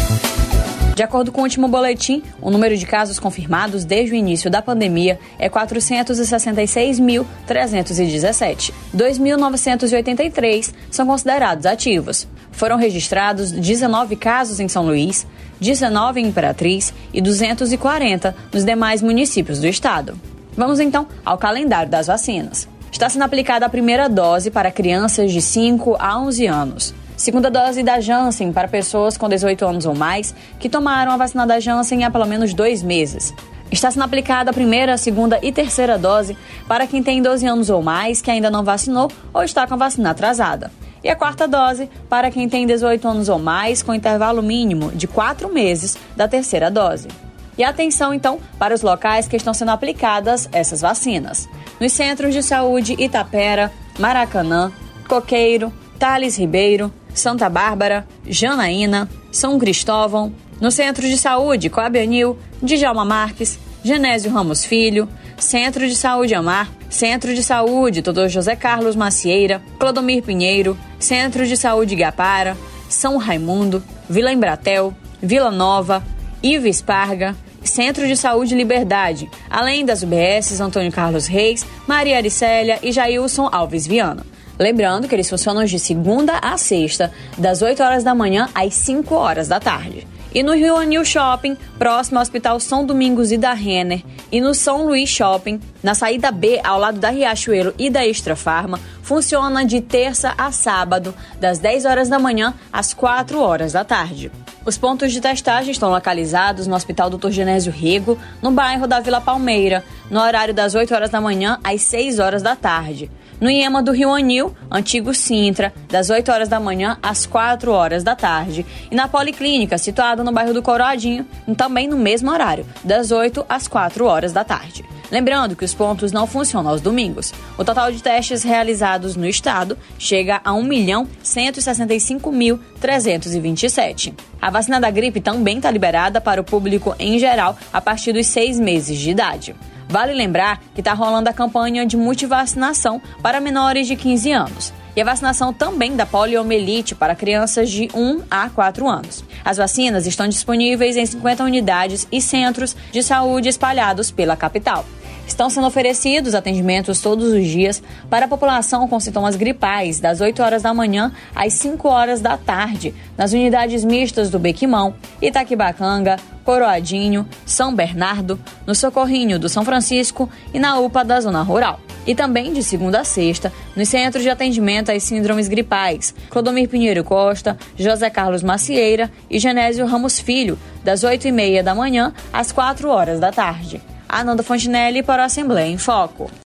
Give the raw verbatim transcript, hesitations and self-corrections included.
De acordo com o último boletim, o número de casos confirmados desde o início da pandemia é quatrocentos e sessenta e seis mil, trezentos e dezessete. dois mil novecentos e oitenta e três são considerados ativos. Foram registrados dezenove casos em São Luís, dezenove em Imperatriz e duzentos e quarenta nos demais municípios do estado. Vamos então ao calendário das vacinas. Está sendo aplicada a primeira dose para crianças de cinco a onze anos. Segunda dose da Janssen para pessoas com dezoito anos ou mais que tomaram a vacina da Janssen há pelo menos dois meses. Está sendo aplicada a primeira, segunda e terceira dose para quem tem doze anos ou mais que ainda não vacinou ou está com a vacina atrasada. E a quarta dose para quem tem dezoito anos ou mais com intervalo mínimo de quatro meses da terceira dose. E atenção, então, para os locais que estão sendo aplicadas essas vacinas. Nos centros de saúde Itapera, Maracanã, Coqueiro, Thales Ribeiro, Santa Bárbara, Janaína, São Cristóvão, no Centro de Saúde Coabianil, Djalma Marques, Genésio Ramos Filho, Centro de Saúde Amar, Centro de Saúde doutor José Carlos Macieira, Clodomir Pinheiro, Centro de Saúde Igapara, São Raimundo, Vila Embratel, Vila Nova, Iva Esparga, Centro de Saúde Liberdade, além das U B S Antônio Carlos Reis, Maria Aricélia e Jailson Alves Viana. Lembrando que eles funcionam de segunda a sexta, das oito horas da manhã às cinco horas da tarde. E no Rio Anil Shopping, próximo ao Hospital São Domingos e da Renner, e no São Luís Shopping, na saída B, ao lado da Riachuelo e da Extra Farma, funciona de terça a sábado, das dez horas da manhã às quatro horas da tarde. Os pontos de testagem estão localizados no Hospital doutor Genésio Rego, no bairro da Vila Palmeira, no horário das oito horas da manhã às seis horas da tarde. No IEMA do Rio Anil, antigo Sintra, das oito horas da manhã às quatro horas da tarde. E na Policlínica, situada no bairro do Coroadinho, também no mesmo horário, das oito às quatro horas da tarde. Lembrando que os pontos não funcionam aos domingos. O total de testes realizados no estado chega a um milhão cento e sessenta e cinco mil trezentos e vinte e sete. A vacina da gripe também está liberada para o público em geral a partir dos seis meses de idade. Vale lembrar que está rolando a campanha de multivacinação para menores de quinze anos. E a vacinação também da poliomielite para crianças de um a quatro anos. As vacinas estão disponíveis em cinquenta unidades e centros de saúde espalhados pela capital. Estão sendo oferecidos atendimentos todos os dias para a população com sintomas gripais, das oito horas da manhã às cinco horas da tarde, nas unidades mistas do Bequimão, Itaquibacanga, Coroadinho, São Bernardo, no Socorrinho do São Francisco e na U P A da Zona Rural. E também de segunda a sexta, nos centros de atendimento às síndromes gripais, Clodomir Pinheiro Costa, José Carlos Macieira e Genésio Ramos Filho, das oito e meia da manhã às quatro horas da tarde. Ananda Fontinelli para a Assembleia em Foco.